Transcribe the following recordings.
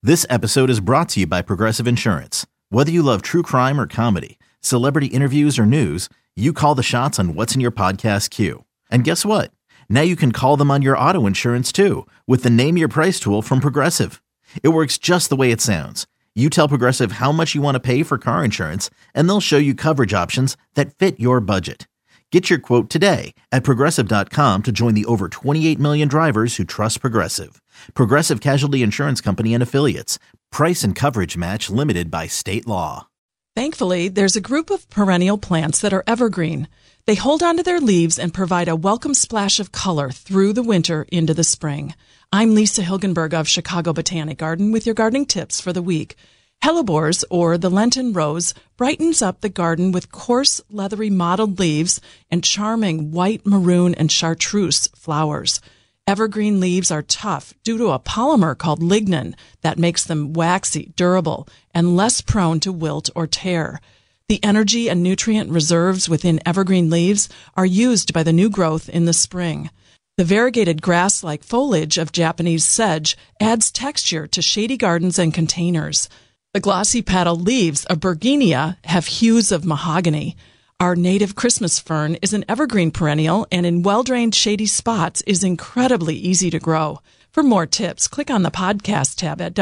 This episode is brought to you by Progressive Insurance. Whether you love true crime or comedy, celebrity interviews or news, you call the shots on what's in your podcast queue. And guess what? Now you can call them on your auto insurance too with the Name Your Price tool from Progressive. It works just the way it sounds. You tell Progressive how much you want to pay for car insurance, and they'll show you coverage options that fit your budget. Get your quote today at Progressive.com to join the over 28 million drivers who trust Progressive. Progressive Casualty Insurance Company and Affiliates. Price and coverage match limited by state law. Thankfully, there's a group of perennial plants that are evergreen. They hold onto their leaves and provide a welcome splash of color through the winter into the spring. I'm Lisa Hilgenberg of Chicago Botanic Garden with your gardening tips for the week. Hellebores, or the Lenten rose, brightens up the garden with coarse, leathery mottled leaves and charming white, maroon, and chartreuse flowers. Evergreen leaves are tough due to a polymer called lignin that makes them waxy, durable, and less prone to wilt or tear. The energy and nutrient reserves within evergreen leaves are used by the new growth in the spring. The variegated grass-like foliage of Japanese sedge adds texture to shady gardens and containers. The glossy petaled leaves of Bergenia have hues of mahogany. Our native Christmas fern is an evergreen perennial and in well-drained shady spots is incredibly easy to grow. For more tips, click on the podcast tab at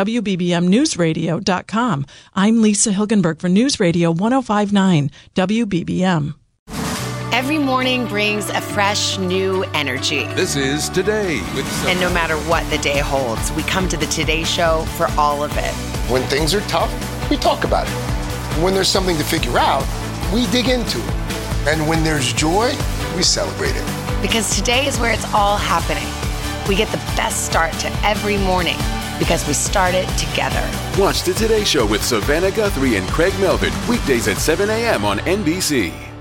WBBMNewsRadio.com. I'm Lisa Hilgenberg for News Radio 105.9 WBBM. Every morning brings a fresh, new energy. This is Today with And no matter what the day holds, we come to the Today Show for all of it. When things are tough, we talk about it. When there's something to figure out, we dig into it. And when there's joy, we celebrate it. Because today is where it's all happening. We get the best start to every morning because we start it together. Watch the Today Show with Savannah Guthrie and Craig Melvin weekdays at 7 a.m. on NBC.